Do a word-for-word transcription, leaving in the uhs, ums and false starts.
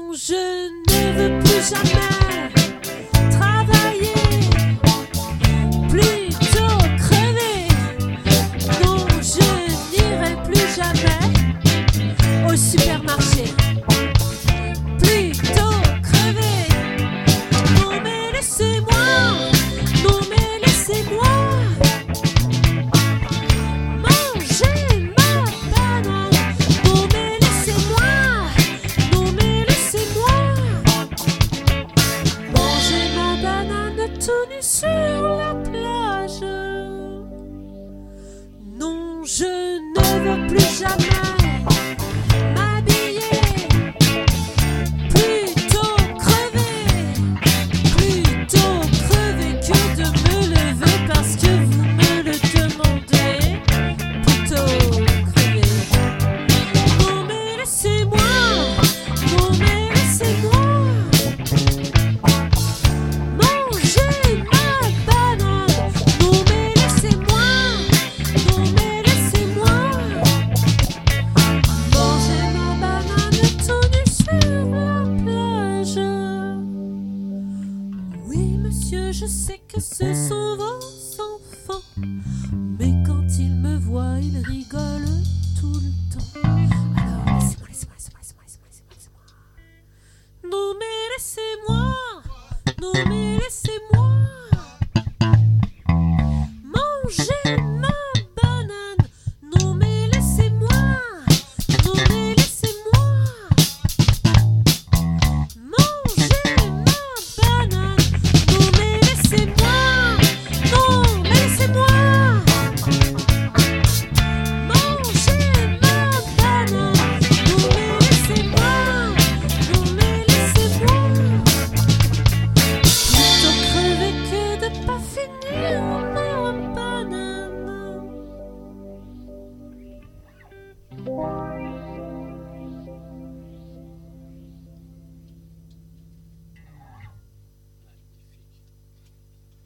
je ne veux plus jamais travailler, plutôt crever. Non, je n'irai plus jamais au supermarché, plutôt crever. Non mais laissez-moi, non mais laissez-moi manger ma banane. Non mais laissez-moi, non mais laissez-moi manger ma banane tout nu sur la plage. Non, je ne veux plus jamais m'habiller, plutôt crever, plutôt crever que de me lever parce que vous me le demandez, plutôt crever. Non mais laissez-moi, non mais laissez-moi manger ma banane. Non mais laissez-moi, non mais laissez-moi manger ma banane tout nu sur la plage. Oui monsieur, je sais que ce sont vos enfants, mais quand ils me voient, ils rigolent tout le temps. Alors laissez-moi, laissez-moi, laissez-moi, laissez-moi, laissez-moi, laissez-moi. Non mais laissez-moi, non mais